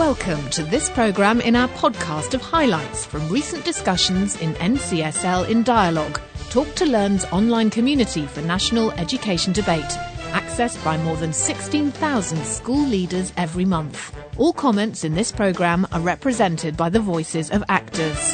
Welcome to this programme in our podcast of highlights from recent discussions in NCSL in Dialogue, Talk to Learn's online community for national education debate, accessed by more than 16,000 school leaders every month. All comments in this programme are represented by the voices of actors.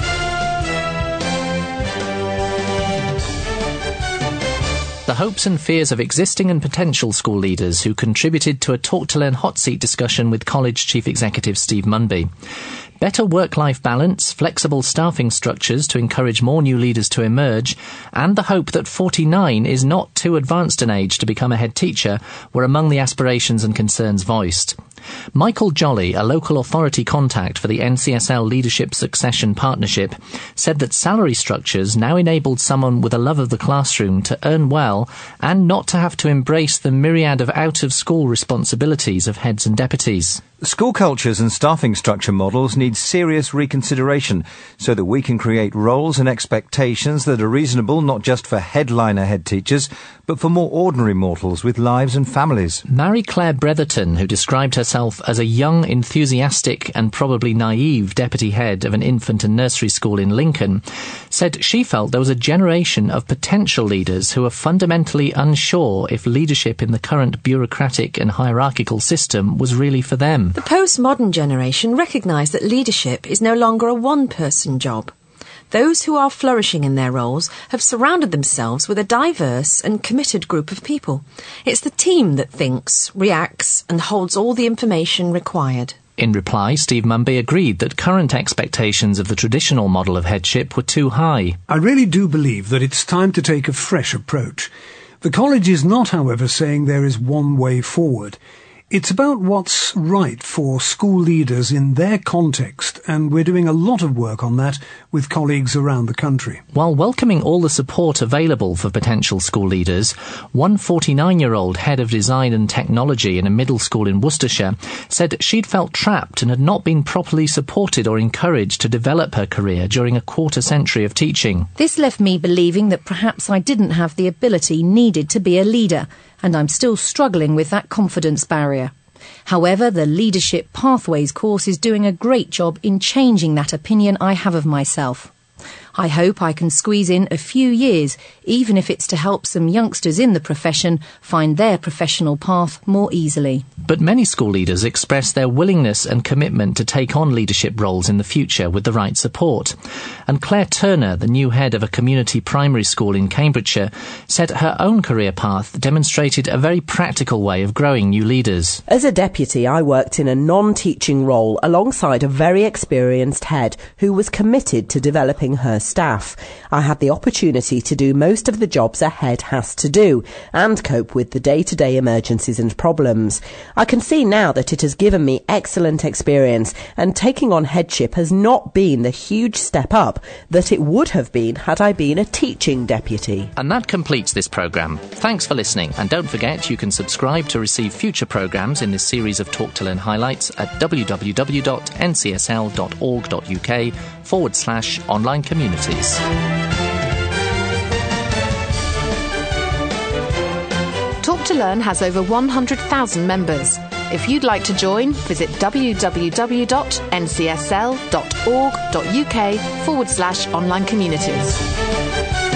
The hopes and fears of existing and potential school leaders who contributed to a Talk to Learn hot seat discussion with College Chief Executive Steve Munby. Better work-life balance, flexible staffing structures to encourage more new leaders to emerge, and the hope that 49 is not too advanced an age to become a head teacher were among the aspirations and concerns voiced. Michael Jolly, a local authority contact for the NCSL Leadership Succession Partnership, said that salary structures now enabled someone with a love of the classroom to earn well and not to have to embrace the myriad of out-of-school responsibilities of heads and deputies. School cultures and staffing structure models need serious reconsideration so that we can create roles and expectations that are reasonable not just for headliner head teachers, but for more ordinary mortals with lives and families. Marie-Claire Bretherton, who described herself as a young, enthusiastic and probably naive deputy head of an infant and nursery school in Lincoln, said she felt there was a generation of potential leaders who are fundamentally unsure if leadership in the current bureaucratic and hierarchical system was really for them. The postmodern generation recognise that leadership is no longer a one-person job. Those who are flourishing in their roles have surrounded themselves with a diverse and committed group of people. It's the team that thinks, reacts, and holds all the information required. In reply, Steve Munby agreed that current expectations of the traditional model of headship were too high. I really do believe that it's time to take a fresh approach. The college is not, however, saying there is one way forward. It's about what's right for school leaders in their context, and we're doing a lot of work on that with colleagues around the country. While welcoming all the support available for potential school leaders, one 49-year-old head of design and technology in a middle school in Worcestershire said she'd felt trapped and had not been properly supported or encouraged to develop her career during a quarter-century of teaching. This left me believing that perhaps I didn't have the ability needed to be a leader, and I'm still struggling with that confidence barrier. However, the Leadership Pathways course is doing a great job in changing that opinion I have of myself. I hope I can squeeze in a few years, even if it's to help some youngsters in the profession find their professional path more easily. But many school leaders express their willingness and commitment to take on leadership roles in the future with the right support. And Claire Turner, the new head of a community primary school in Cambridgeshire, said her own career path demonstrated a very practical way of growing new leaders. As a deputy, I worked in a non-teaching role alongside a very experienced head who was committed to developing her staff. I had the opportunity to do most of the jobs a head has to do and cope with the day-to-day emergencies and problems. I can see now that it has given me excellent experience, and taking on headship has not been the huge step up that it would have been had I been a teaching deputy. And that completes this programme. Thanks for listening, and don't forget you can subscribe to receive future programmes in this series of Talk to Learn highlights at www.ncsl.org.uk/online communities. Talk to Learn has over 100,000 members. If you'd like to join, visit www.ncsl.org.uk/online communities.